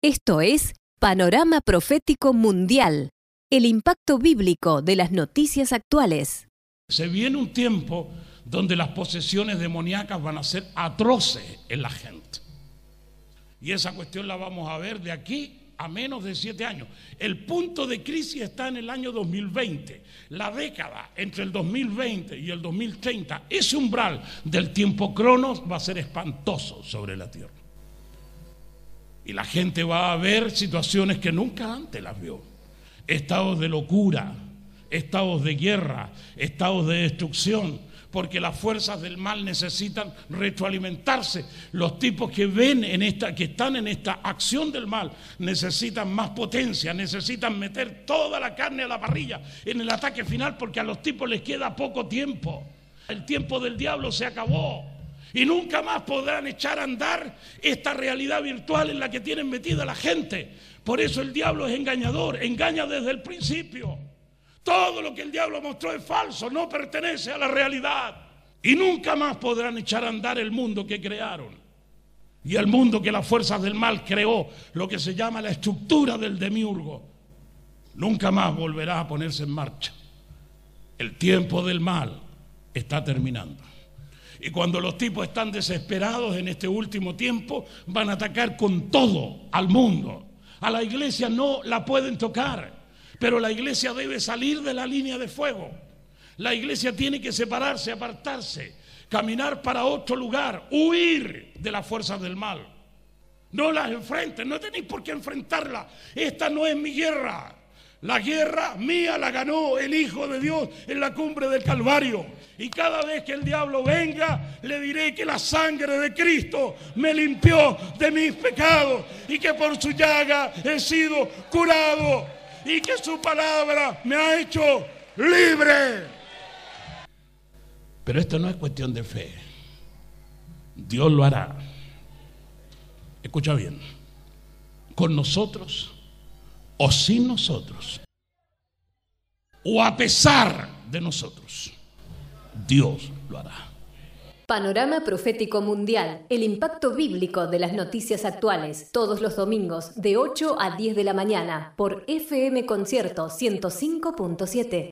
Esto es Panorama Profético Mundial, el impacto bíblico de las noticias actuales. Se viene un tiempo donde las posesiones demoníacas van a ser atroces en la gente. Y esa cuestión la vamos a ver de aquí a menos de 7 años. El punto de crisis está en el año 2020. La década entre el 2020 y el 2030, ese umbral del tiempo cronos va a ser espantoso sobre la tierra. Y la gente va a ver situaciones que nunca antes las vio. Estados de locura, estados de guerra, estados de destrucción, porque las fuerzas del mal necesitan retroalimentarse. Los tipos que están en esta acción del mal necesitan más potencia, necesitan meter toda la carne a la parrilla en el ataque final, porque a los tipos les queda poco tiempo. El tiempo del diablo se acabó. Y nunca más podrán echar a andar esta realidad virtual en la que tienen metida la gente. Por eso el diablo es engañador, engaña desde el principio. Todo lo que el diablo mostró es falso, no pertenece a la realidad. Y nunca más podrán echar a andar el mundo que crearon. Y el mundo que las fuerzas del mal creó, lo que se llama la estructura del demiurgo, nunca más volverá a ponerse en marcha. El tiempo del mal está terminando. Y cuando los tipos están desesperados en este último tiempo, van a atacar con todo al mundo. A la iglesia no la pueden tocar, pero la iglesia debe salir de la línea de fuego. La iglesia tiene que separarse, apartarse, caminar para otro lugar, huir de las fuerzas del mal. No las enfrenten, no tenéis por qué enfrentarlas. Esta no es mi guerra. La guerra mía la ganó el Hijo de Dios en la cumbre del Calvario. Y cada vez que el diablo venga, le diré que la sangre de Cristo me limpió de mis pecados y que por su llaga he sido curado y que su palabra me ha hecho libre. Pero esto no es cuestión de fe. Dios lo hará. Escucha bien. Con nosotros o sin nosotros, o a pesar de nosotros, Dios lo hará. Panorama Profético Mundial, el impacto bíblico de las noticias actuales, todos los domingos de 8 a 10 de la mañana por FM Concierto 105.7.